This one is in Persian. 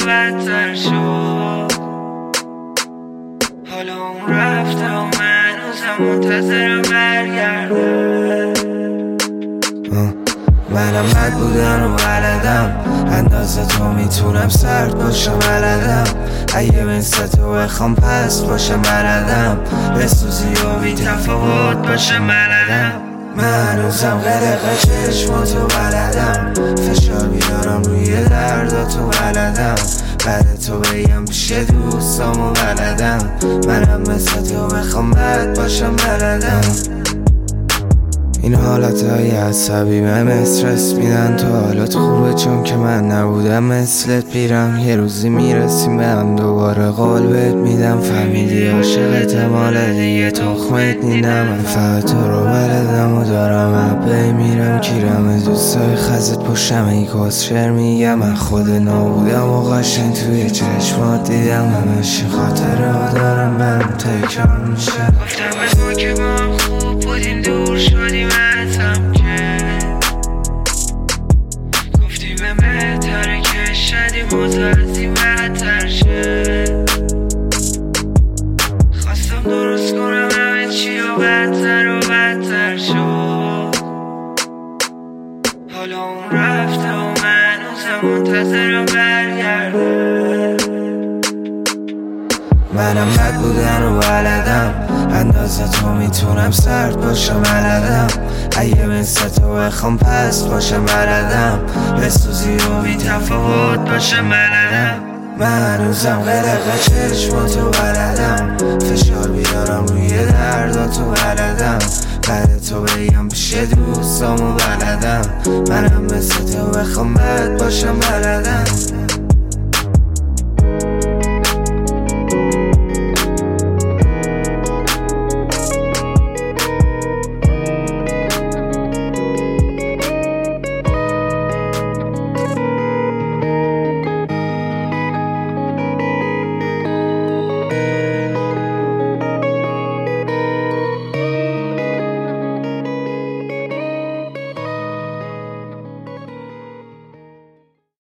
بدتر شد. حالا اون رفته و من هنوزم منتظرم برگرده. منم بد بودن و بلدم، اندازه تو میتونم سرد باشم بلدم. اگه مثل تو بخوام پست باشم بلدم، بسوزی و بی تفاوت باشم بلدم. من هنوزم قلق چشماتو بلدم، فشار بیارم روی درداتو بلدم. بعد تو بگم پیش دوستامو بلدم. منم مثل تو بخوام بد باشم بلدم. این حالتهای عصبی من استرس میدن. تو حالت خوبه چون که من نبودم مثلت بیرم. یه روزی میرسیم به هم دوباره قول بهت میدم. فهمیدی عاشقت مال دیگه تخمت نیدم. من فقط تو رو بلدم و دارم عبه میرم کیرم. دوستای خزت پشتم ای کسشر میگم. من خود نابودم و قشنگ توی چشمات دیدم. همش خاطره ها دارم من تکرار میشه. گفتم به ما که با هم خوب بودیم دور شدیم ازم که گفتی به بهتره که شدیم و تو از این بدتر شد. خواستم درست کنم همه چی و بدتر شد. حالا اون رفته و من هنوزم منتظرم برگرده. منم بد بودن و بلدم، اندازه تو میتونم سرد باشم بلدم. اگه مثل تو بخوام پست باشم بلدم، بسوزی و بی تفاوت باشم بلدم. من هنوزم قلق چشماتو بلدم، فشار بیارم روی درداتو بلدم. بعد تو بگم پیش دوستامو بلدم. منم مثل تو بخوام بد باشم بلدم.